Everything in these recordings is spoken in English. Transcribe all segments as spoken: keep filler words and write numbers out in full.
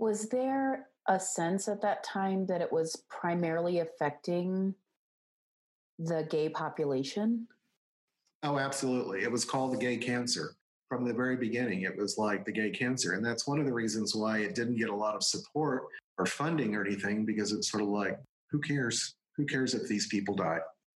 Was there a sense at that time that it was primarily affecting the gay population? Oh, absolutely. It was called the gay cancer. From the very beginning, it was like the gay cancer. And that's one of the reasons why it didn't get a lot of support or funding or anything, because it's sort of like, who cares? Who cares if these people die?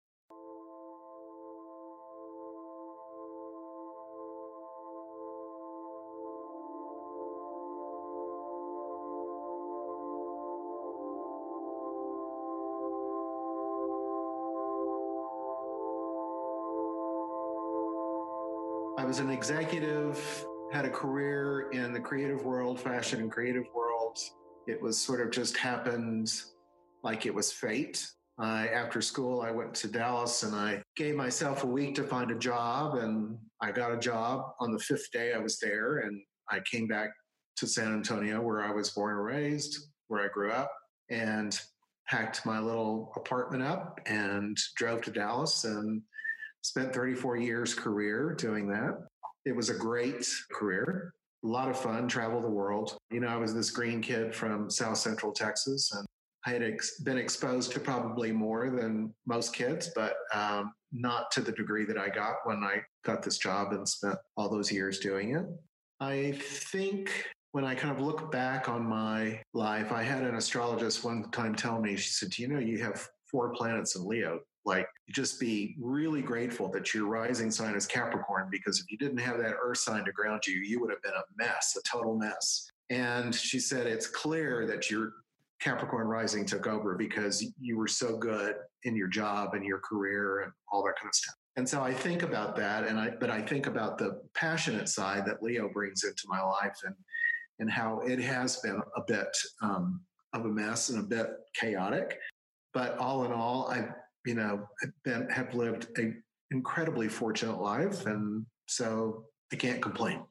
I was an executive, had a career in the creative world, fashion and creative world. It was sort of just happened like it was fate. I, after school, I went to Dallas and I gave myself a week to find a job, and I got a job on the fifth day I was there. And I came back to San Antonio, where I was born and raised, where I grew up, and packed my little apartment up and drove to Dallas and spent thirty-four years career doing that. It was a great career, a lot of fun, travel the world. You know, I was this green kid from South Central Texas, and I had ex- been exposed to probably more than most kids, but um, not to the degree that I got when I got this job and spent all those years doing it. I think when I kind of look back on my life, I had an astrologist one time tell me, she said, you know, you have four planets in Leo. Like, just be really grateful that your rising sign is Capricorn, because if you didn't have that earth sign to ground you, you would have been a mess, a total mess. And she said, it's clear that your Capricorn rising took over because you were so good in your job and your career and all that kind of stuff. And so I think about that, and I, but I think about the passionate side that Leo brings into my life, and and how it has been a bit um, of a mess and a bit chaotic. But all in all, I, you know, been, have lived an incredibly fortunate life, and so I can't complain.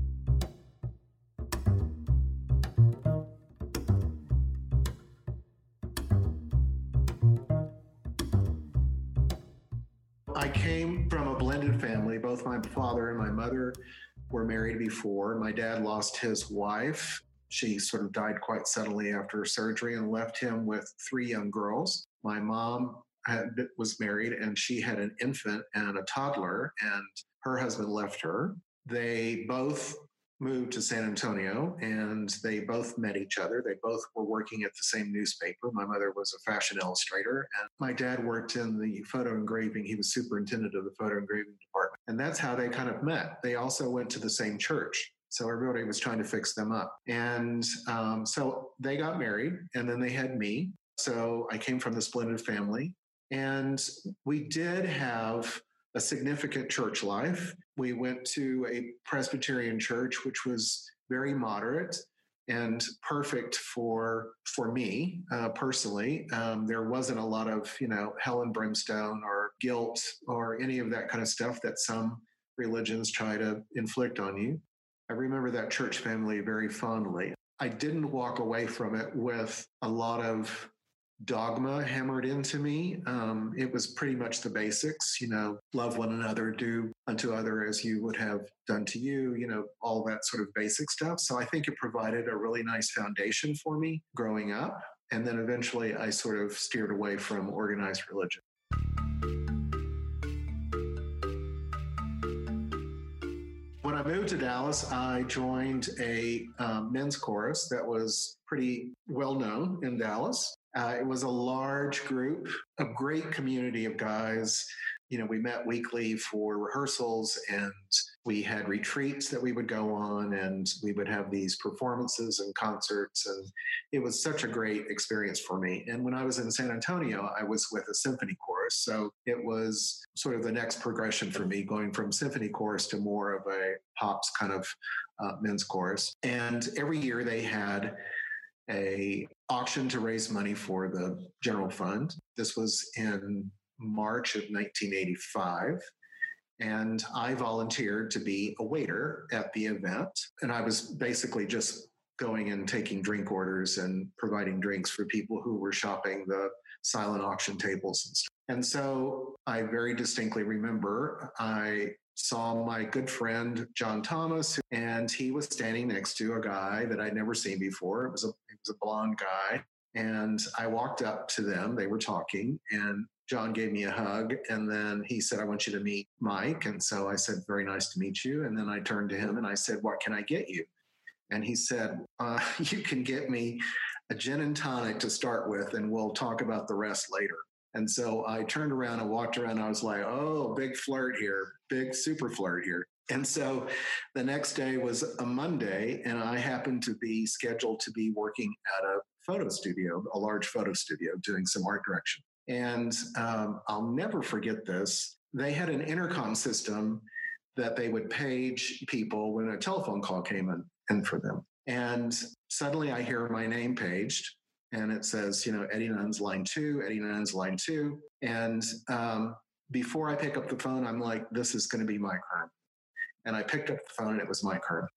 I came from a blended family. Both my father and my mother were married before. My dad lost his wife. She sort of died quite suddenly after surgery and left him with three young girls. My mom had, was married, and she had an infant and a toddler, and her husband left her. They both moved to San Antonio, and they both met each other. They both were working at the same newspaper. My mother was a fashion illustrator, and my dad worked in the photo engraving. He was superintendent of the photo engraving department. And that's how they kind of met. They also went to the same church. So everybody was trying to fix them up. And um, so they got married, and then they had me. So I came from this blended family. And we did have a significant church life. We went to a Presbyterian church, which was very moderate and perfect for for me uh, personally. Um, there wasn't a lot of, you know, hell and brimstone or guilt or any of that kind of stuff that some religions try to inflict on you. I remember that church family very fondly. I didn't walk away from it with a lot of dogma hammered into me. Um, it was pretty much the basics, you know, love one another, do unto other as you would have done to you, you know, all that sort of basic stuff. So I think it provided a really nice foundation for me growing up. And then eventually I sort of steered away from organized religion. When I moved to Dallas, I joined a um, men's chorus that was pretty well known in Dallas. Uh, it was a large group, a great community of guys. You know, we met weekly for rehearsals, and we had retreats that we would go on, and we would have these performances and concerts. And it was such a great experience for me. And when I was in San Antonio, I was with a symphony chorus. So it was sort of the next progression for me, going from symphony chorus to more of a pops kind of uh, men's chorus. And every year they had a auction to raise money for the general fund. This was in March of nineteen eighty-five. And I volunteered to be a waiter at the event. And I was basically just going and taking drink orders and providing drinks for people who were shopping the silent auction tables and stuff. And so I very distinctly remember I saw my good friend John Thomas, and he was standing next to a guy that I'd never seen before. It was a it was a blonde guy, and I walked up to them. They were talking, and John gave me a hug, and then he said, "I want you to meet Mike." And so I said, "Very nice to meet you." And then I turned to him and I said, "What can I get you?" And he said, uh, "You can get me a gin and tonic to start with, and we'll talk about the rest later." And so I turned around and walked around. I was like, "Oh, big flirt here, big super flirt here." And so the next day was a Monday, and I happened to be scheduled to be working at a photo studio, a large photo studio, doing some art direction. And um, I'll never forget this. They had an intercom system that they would page people when a telephone call came in, in for them. And suddenly I hear my name paged, and it says, you know, Eddie Nunn's line two, Eddie Nunn's line two. And um, before I pick up the phone, I'm like, this is going to be Mike Hearn. And I picked up the phone, and it was Mike Hearn.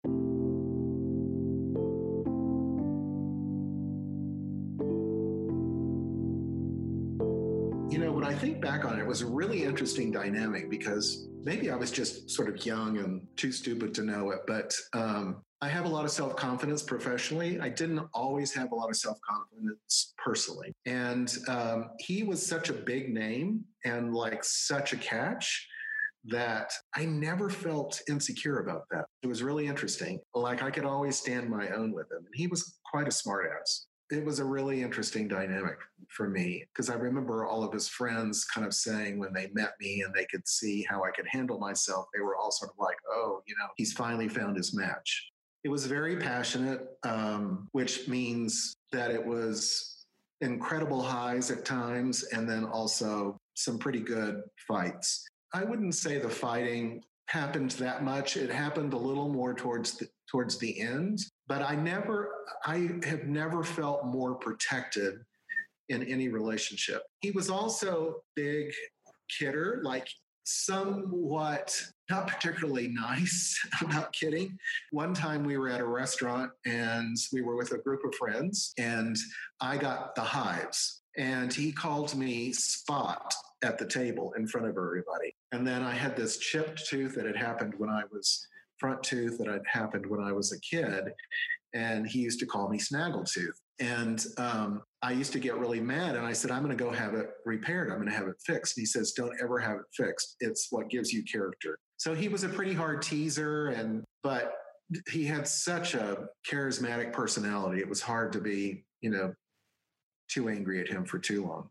You know, when I think back on it, it was a really interesting dynamic because maybe I was just sort of young and too stupid to know it, but um, I have a lot of self-confidence professionally. I didn't always have a lot of self-confidence personally. And um, he was such a big name and like such a catch that I never felt insecure about that. It was really interesting. Like I could always stand my own with him. And he was quite a smartass. It was a really interesting dynamic for me because I remember all of his friends kind of saying when they met me and they could see how I could handle myself, they were all sort of like, oh, you know, he's finally found his match. It was very passionate, um, which means that it was incredible highs at times and then also some pretty good fights. I wouldn't say the fighting happened that much. It happened a little more towards the, towards the end, but I never, I have never felt more protected in any relationship. He was also big kidder, like somewhat not particularly nice about kidding. One time we were at a restaurant and we were with a group of friends and I got the hives and he called me Spot at the table in front of everybody. And then I had this chipped tooth that had happened when I was front tooth that had happened when I was a kid. And he used to call me Snaggletooth. And um, I used to get really mad. And I said, I'm going to go have it repaired. I'm going to have it fixed. And he says, don't ever have it fixed. It's what gives you character. So he was a pretty hard teaser. And but he had such a charismatic personality. It was hard to be, you know, too angry at him for too long.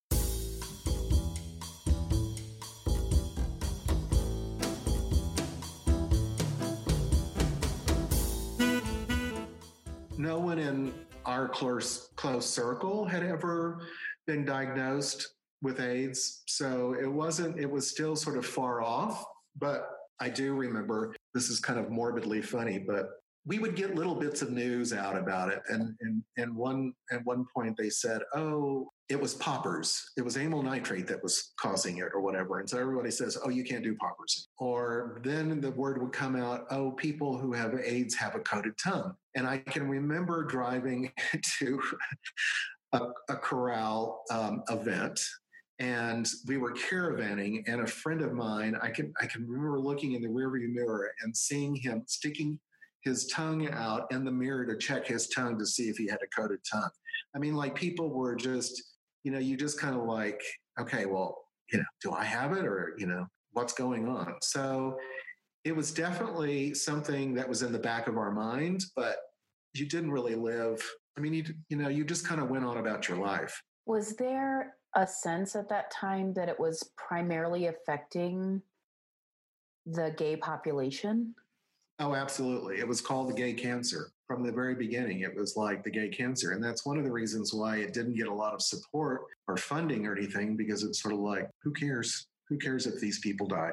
No one in our close, close circle had ever been diagnosed with AIDS. So it wasn't, it was still sort of far off. But I do remember, this is kind of morbidly funny, but we would get little bits of news out about it. And, and, and one, at one point they said, oh, it was poppers. It was amyl nitrate that was causing it or whatever. And so everybody says, oh, you can't do poppers. Or then the word would come out, oh, people who have AIDS have a coated tongue. And I can remember driving to a, a corral um, event, and we were caravanning, and a friend of mine, I can I can remember looking in the rearview mirror and seeing him sticking his tongue out in the mirror to check his tongue to see if he had a coated tongue. I mean, like people were just, you know, you just kind of like, okay, well, you know, do I have it, or, you know, what's going on? So it was definitely something that was in the back of our mind, but you didn't really live. I mean, you, you know, you just kind of went on about your life. Was there a sense at that time that it was primarily affecting the gay population? Oh, absolutely. It was called the gay cancer from the very beginning. It was like the gay cancer. And that's one of the reasons why it didn't get a lot of support or funding or anything, because it's sort of like, who cares? Who cares if these people die?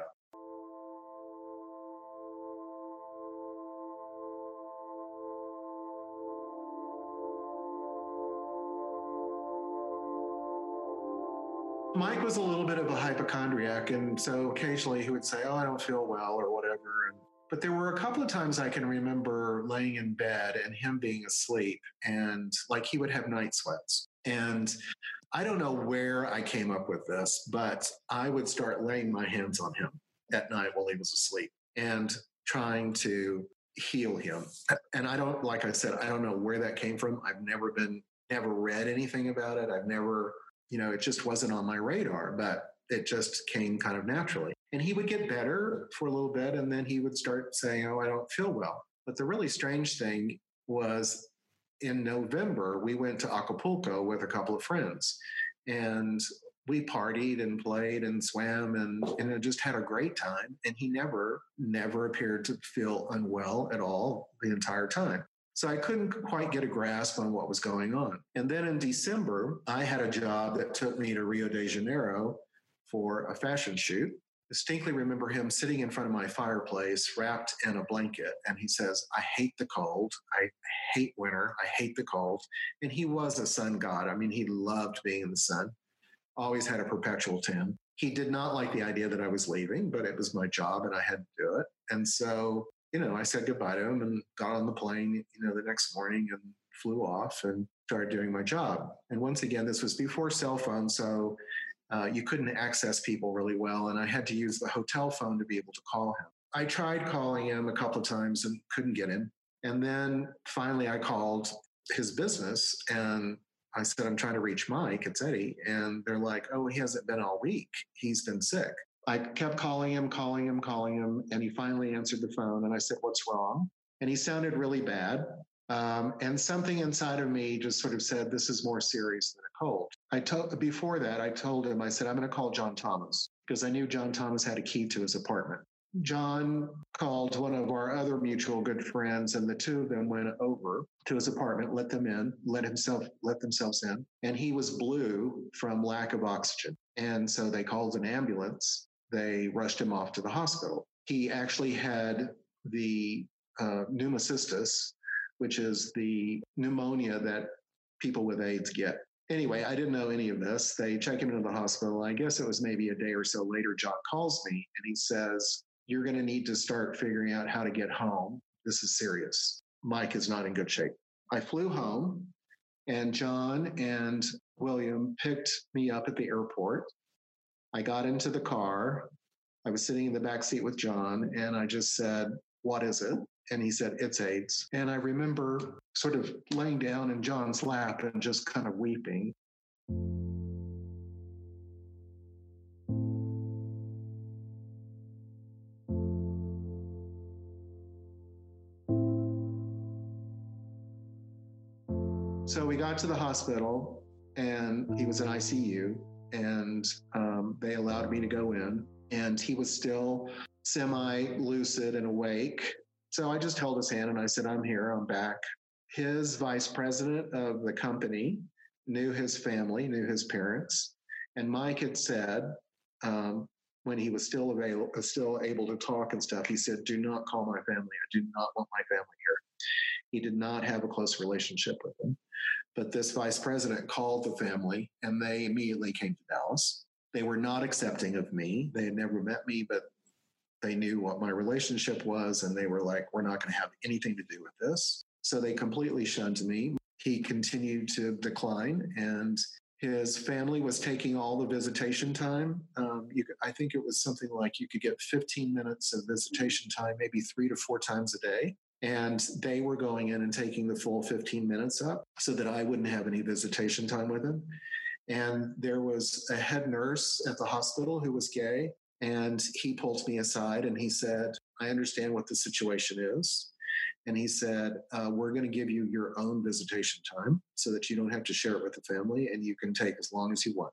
Mike was a little bit of a hypochondriac, and so occasionally he would say, oh, I don't feel well or whatever. And, but there were a couple of times I can remember laying in bed and him being asleep, and like he would have night sweats. And I don't know where I came up with this, but I would start laying my hands on him at night while he was asleep and trying to heal him. And I don't, like I said, I don't know where that came from. I've never been, never read anything about it. I've never, you know, it just wasn't on my radar, but it just came kind of naturally. And he would get better for a little bit, and then he would start saying, oh, I don't feel well. But the really strange thing was in November, we went to Acapulco with a couple of friends, and we partied and played and swam and, and just had a great time. And he never, never appeared to feel unwell at all the entire time. So I couldn't quite get a grasp on what was going on. And then in December, I had a job that took me to Rio de Janeiro for a fashion shoot. Distinctly remember him sitting in front of my fireplace wrapped in a blanket. And he says, I hate the cold. I hate winter. I hate the cold. And he was a sun god. I mean, he loved being in the sun, always had a perpetual tan. He did not like the idea that I was leaving, but it was my job and I had to do it. And so, you know, I said goodbye to him and got on the plane, you know, the next morning and flew off and started doing my job. And once again, this was before cell phones. So Uh, you couldn't access people really well, and I had to use the hotel phone to be able to call him. I tried calling him a couple of times and couldn't get him. And then finally I called his business and I said, I'm trying to reach Mike, it's Eddie. And they're like, oh, he hasn't been all week. He's been sick. I kept calling him, calling him, calling him, and he finally answered the phone. And I said, what's wrong? And he sounded really bad. Um, and something inside of me just sort of said, this is more serious than a cold. I told, before that, I told him, I said, I'm going to call John Thomas, because I knew John Thomas had a key to his apartment. John called one of our other mutual good friends, and the two of them went over to his apartment, let them in, let himself, let themselves in. And he was blue from lack of oxygen. And so they called an ambulance. They rushed him off to the hospital. He actually had the uh, pneumocystis, which is the pneumonia that people with AIDS get. Anyway, I didn't know any of this. They check him into the hospital. I guess it was maybe a day or so later, John calls me and he says, you're going to need to start figuring out how to get home. This is serious. Mike is not in good shape. I flew home and John and William picked me up at the airport. I got into the car. I was sitting in the back seat with John and I just said, what is it? And he said, it's AIDS. And I remember sort of laying down in John's lap and just kind of weeping. So we got to the hospital and he was in I C U and um, they allowed me to go in and he was still semi-lucid and awake. So I just held his hand and I said, I'm here, I'm back. His vice president of the company knew his family, knew his parents. And Mike had said, um, when he was still available, still able to talk and stuff, he said, do not call my family. I do not want my family here. He did not have a close relationship with them. But this vice president called the family and they immediately came to Dallas. They were not accepting of me. They had never met me, but they knew what my relationship was, and they were like, we're not going to have anything to do with this. So they completely shunned me. He continued to decline, and his family was taking all the visitation time. Um, you could, I think it was something like you could get fifteen minutes of visitation time, maybe three to four times a day. And they were going in and taking the full fifteen minutes up so that I wouldn't have any visitation time with him. And there was a head nurse at the hospital who was gay. And he pulled me aside and he said, I understand what the situation is. And he said, uh, we're going to give you your own visitation time so that you don't have to share it with the family and you can take as long as you want.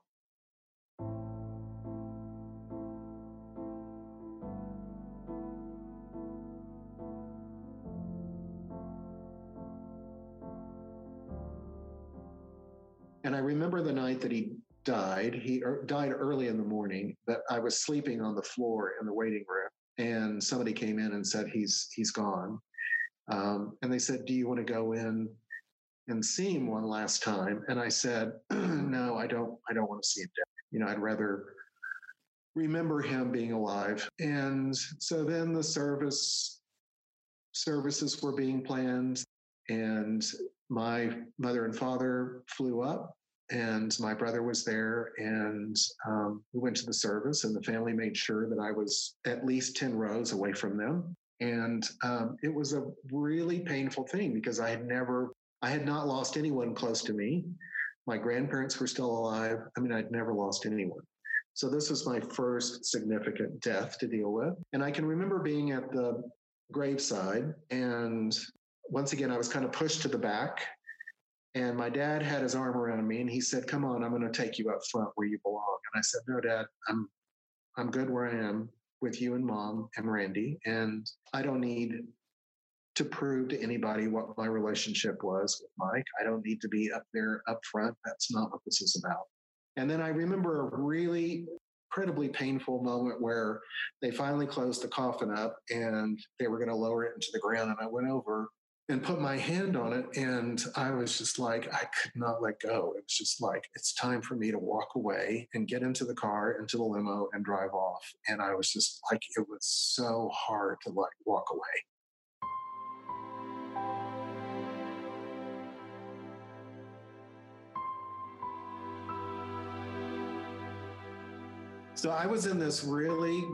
And I remember the night that he died. He er, died early in the morning, but I was sleeping on the floor in the waiting room, and somebody came in and said, he's he's gone. Um, and they said, do you want to go in and see him one last time? And I said, no, I don't, I don't want to see him dead. You know, I'd rather remember him being alive. And so then the service services were being planned, and my mother and father flew up and my brother was there, and um, we went to the service, and the family made sure that I was at least ten rows away from them. And um, it was a really painful thing because I had never, I had not lost anyone close to me. My grandparents were still alive. I mean, I'd never lost anyone. So this was my first significant death to deal with. And I can remember being at the graveside, and once again, I was kind of pushed to the back. And my dad had his arm around me and he said, "Come on, I'm going to take you up front where you belong." And I said, "No, Dad, I'm I'm good where I am with you and Mom and Randy. And I don't need to prove to anybody what my relationship was with Mike. I don't need to be up there up front. That's not what this is about." And then I remember a really incredibly painful moment where they finally closed the coffin up and they were going to lower it into the ground. And I went over and put my hand on it. And I was just like, I could not let go. It was just like, it's time for me to walk away and get into the car, into the limo, and drive off. And I was just like, it was so hard to like walk away. So I was in this really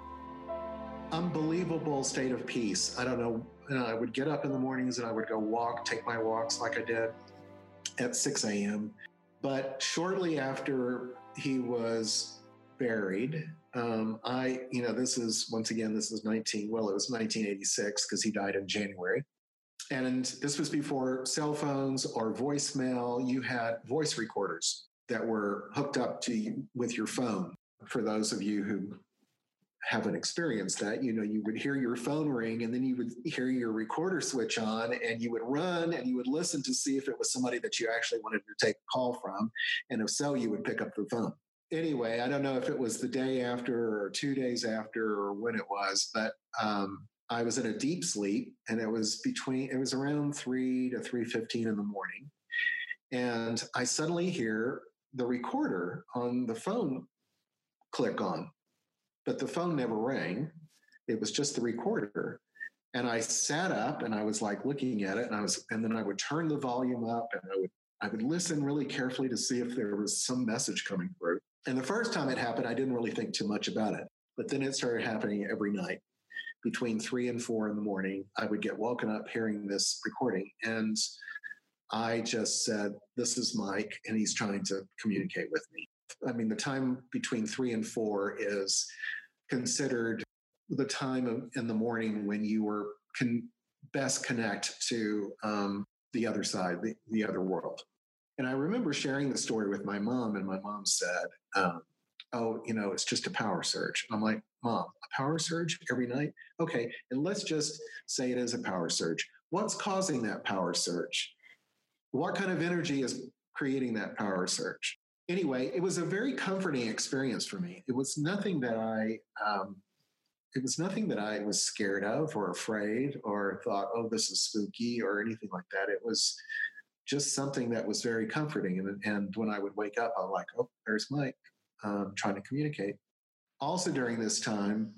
unbelievable state of peace. I don't know. You know, I would get up in the mornings and I would go walk, take my walks like I did at six a.m. But shortly after he was buried, um, I, you know, this is, once again, this is nineteen, well, it was nineteen eighty-six because he died in January. And this was before cell phones or voicemail. You had voice recorders that were hooked up to you with your phone. For those of you who haven't experienced that, you know, you would hear your phone ring and then you would hear your recorder switch on and you would run and you would listen to see if it was somebody that you actually wanted to take a call from. And if so, you would pick up the phone. Anyway, I don't know if it was the day after or two days after or when it was, but um, I was in a deep sleep and it was between, it was around three to three fifteen in the morning. And I suddenly hear the recorder on the phone click on. But the phone never rang. It was just the recorder. And I sat up and I was like looking at it and I was, and then I would turn the volume up and I would, I would listen really carefully to see if there was some message coming through. And the first time it happened, I didn't really think too much about it. But then it started happening every night. Between three and four in the morning, I would get woken up hearing this recording. And I just said, "This is Mike, and he's trying to communicate with me." I mean, the time between three and four is considered the time of, in the morning when you were can best connect to um, the other side, the, the other world. And I remember sharing the story with my mom, and my mom said, um, "Oh, you know, it's just a power surge." I'm like, "Mom, a power surge every night? Okay, and let's just say it is a power surge. What's causing that power surge? What kind of energy is creating that power surge?" Anyway, it was a very comforting experience for me. It was nothing that I, um, it was nothing that I was scared of or afraid or thought, "Oh, this is spooky," or anything like that. It was just something that was very comforting. And, and when I would wake up, I'm like, "Oh, there's Mike um, trying to communicate." Also during this time,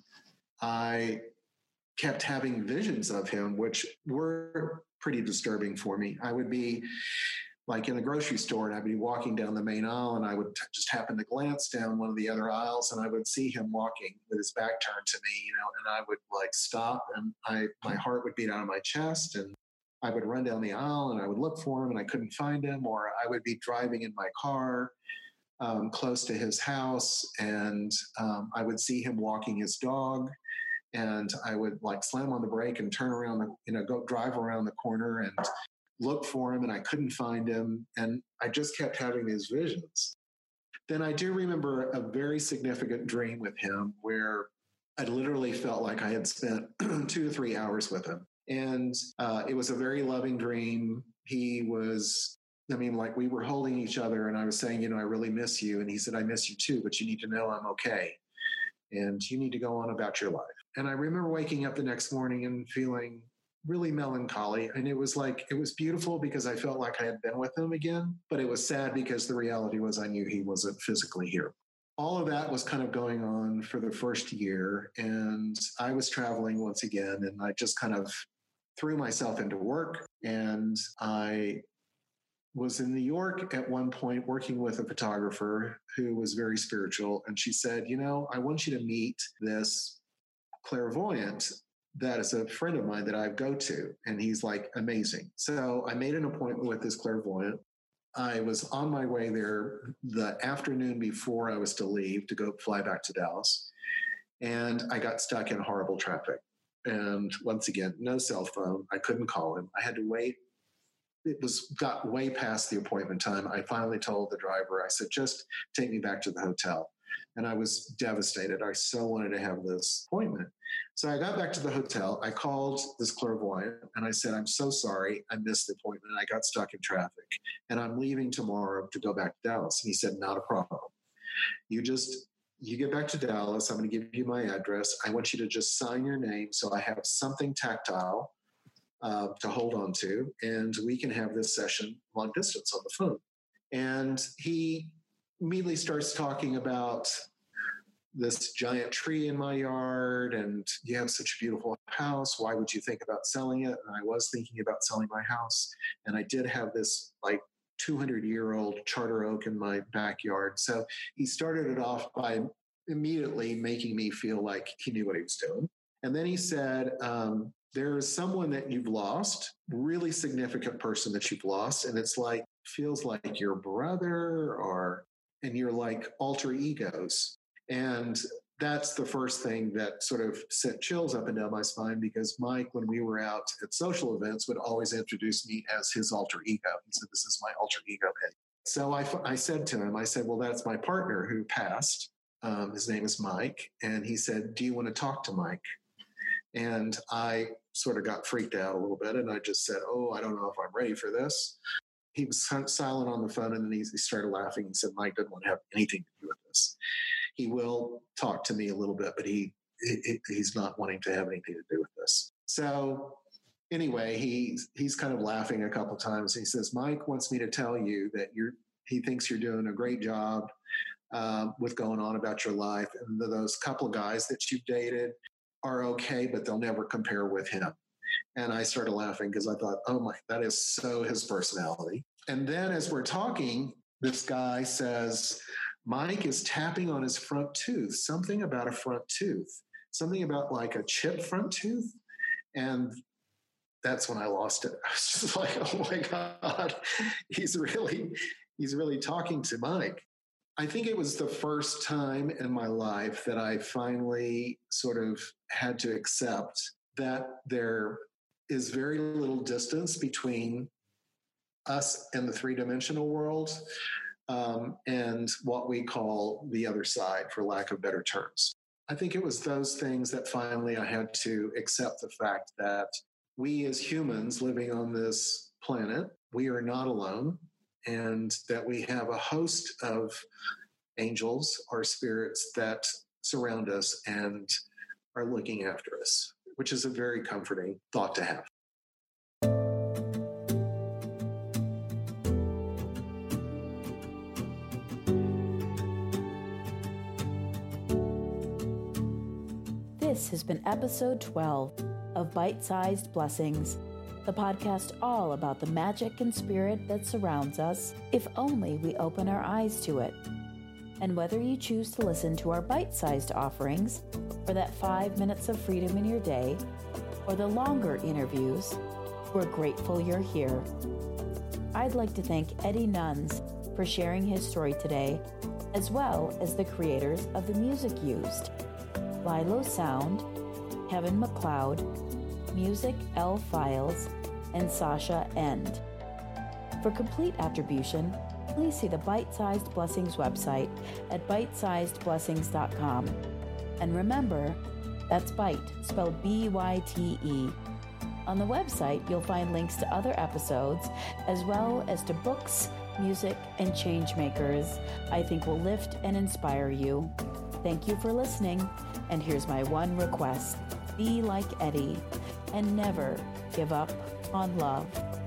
I kept having visions of him, which were pretty disturbing for me. I would be like in the grocery store and I'd be walking down the main aisle and I would t- just happen to glance down one of the other aisles and I would see him walking with his back turned to me, you know, and I would like stop and I, my heart would beat out of my chest and I would run down the aisle and I would look for him and I couldn't find him, or I would be driving in my car um, close to his house and um, I would see him walking his dog and I would like slam on the brake and turn around, the, you know, go drive around the corner and look for him and I couldn't find him. And I just kept having these visions. Then I do remember a very significant dream with him where I literally felt like I had spent two to three hours with him. And uh, it was a very loving dream. He was, I mean, like we were holding each other and I was saying, you know, "I really miss you." And he said, "I miss you too, but you need to know I'm okay. And you need to go on about your life." And I remember waking up the next morning and feeling really melancholy. And it was like, it was beautiful because I felt like I had been with him again, but it was sad because the reality was I knew he wasn't physically here. All of that was kind of going on for the first year. And I was traveling once again, and I just kind of threw myself into work. And I was in New York at one point working with a photographer who was very spiritual. And she said, you know, I want you to meet this clairvoyant that is a friend of mine that I go to. And he's like amazing. So I made an appointment with this clairvoyant. I was on my way there the afternoon before I was to leave to go fly back to Dallas. And I got stuck in horrible traffic. And once again, no cell phone. I couldn't call him. I had to wait. It was got way past the appointment time. I finally told the driver, I said, just take me back to the hotel. And I was devastated. I so wanted to have this appointment. So I got back to the hotel. I called this clairvoyant and I said, I'm so sorry. I missed the appointment. I got stuck in traffic and I'm leaving tomorrow to go back to Dallas. And he said, not a problem. You just, you get back to Dallas. I'm going to give you my address. I want you to just sign your name so I have something tactile Uh, to hold on to, and we can have this session long distance on the phone. And he immediately starts talking about this giant tree in my yard, and you have such a beautiful house. Why would you think about selling it? And I was thinking about selling my house, and I did have this like two hundred year old charter oak in my backyard. So he started it off by immediately making me feel like he knew what he was doing. And then he said, um, there is someone that you've lost, really significant person that you've lost. And it's like, feels like your brother or, and you're like alter egos. And that's the first thing that sort of sent chills up and down my spine, because Mike, when we were out at social events, would always introduce me as his alter ego. He said, this is my alter ego. So I, I said to him, I said, well, that's my partner who passed. Um, his name is Mike. And he said, do you want to talk to Mike? And I sort of got freaked out a little bit. And I just said, oh, I don't know if I'm ready for this. He was silent on the phone, and then he, he started laughing. He said, Mike doesn't want to have anything to do with this. He will talk to me a little bit, but he, he he's not wanting to have anything to do with this. So anyway, he, he's kind of laughing a couple times. He says, Mike wants me to tell you that you're, he thinks you're doing a great job um, with going on about your life. And those couple of guys that you've dated are okay, but they'll never compare with him. And I started laughing because I thought, oh my, that is so his personality. And then as we're talking, this guy says, Mike is tapping on his front tooth, something about a front tooth, something about like a chipped front tooth. And that's when I lost it. I was just like, oh my God, he's really, he's really talking to Mike. I think it was the first time in my life that I finally sort of had to accept that there is very little distance between us and the three-dimensional world um, and what we call the other side, for lack of better terms. I think it was those things that finally I had to accept the fact that we as humans living on this planet, we are not alone. And that we have a host of angels or spirits that surround us and are looking after us, which is a very comforting thought to have. This has been episode twelve of Bite-Sized Blessings, the podcast all about the magic and spirit that surrounds us, if only we open our eyes to it. And whether you choose to listen to our bite-sized offerings, or that five minutes of freedom in your day, or the longer interviews, we're grateful you're here. I'd like to thank Eddie Nuns for sharing his story today, as well as the creators of the music used, Lilo Sound, Kevin MacLeod, Music L Files, and Sasha End. For complete attribution, please see the Bite-Sized Blessings website at bite sized blessings dot com. And remember, that's bite, spelled B Y T E. On the website, you'll find links to other episodes, as well as to books, music, and change makers I think will lift and inspire you. Thank you for listening, and here's my one request. Be like Eddie, and never give up on love.